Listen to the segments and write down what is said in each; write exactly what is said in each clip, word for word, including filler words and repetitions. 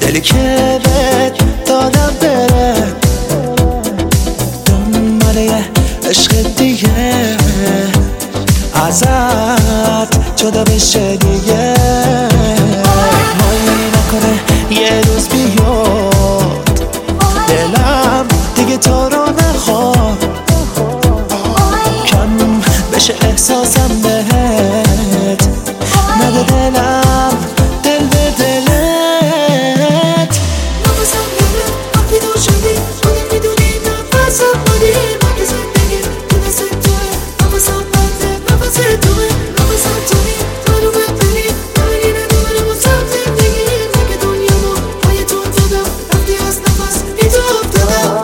دلی که بهت دادم بره دنباله عشق دیگه ازت جدا بشه دیگه مایی نکنه یه روز بیاد دلم دیگه تو رو نخواد کم بشه احساسم بهت نده دلم دل به دلت نفسم میره وقتی دور شدی خودت میدونی نفسم بودی من که زندگی تو دست توه نفسم بنده نفس توه نفسم توی منو ببری ببری نداره واسم زندگی من که دنیامو پای تو دادم رفتی از نفس بی تو افتادم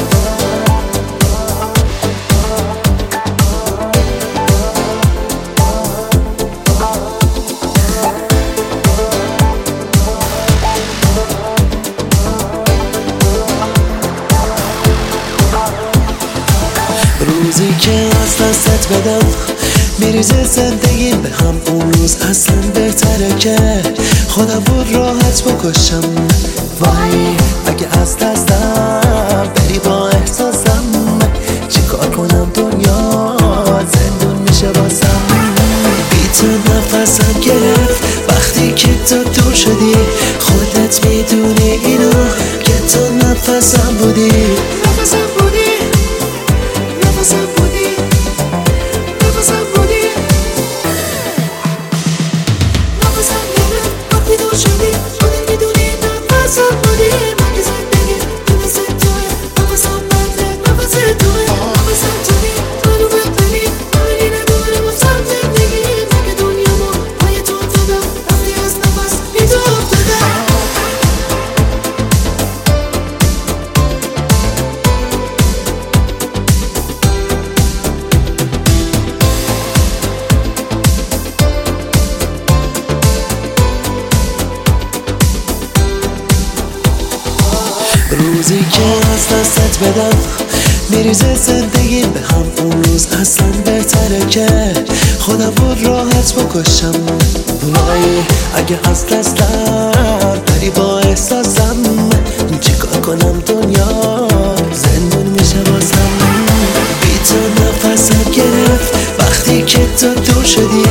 روزی که از دستت بدم میریزه زندگی به هم اون روز اصلا بهتره که خودم بود راحت بکشم وای اگه از دستم بری با احساسم چی کار کنم دنیا زندون میشه بازم بی تو نفسم گرفت وقتی که تو دور شدی خودت میدونی اینو که تو نفسم بودی نفسم بودی نفسم بودی نفسم بودی نفسم میره وقتی دور شدی خودت میدونی نفسم بودی من که زندگی تو دست توه نفسم بنده نفس توه نفسم توی منو ببری ببری نداره واسم زندگی من که دنیامو پای تو دادم رفتی از نفس بی تو افتادم روزی که از دستت بدم میریزه زندگی به هم اون روز اصلا بهتره که خودم بود راحت بکشم وای اگه از دستم بری با احساسم چی کار کنم دنیا زندون میشه بازم بی تو نفسم گرفت وقتی که تو دور شدی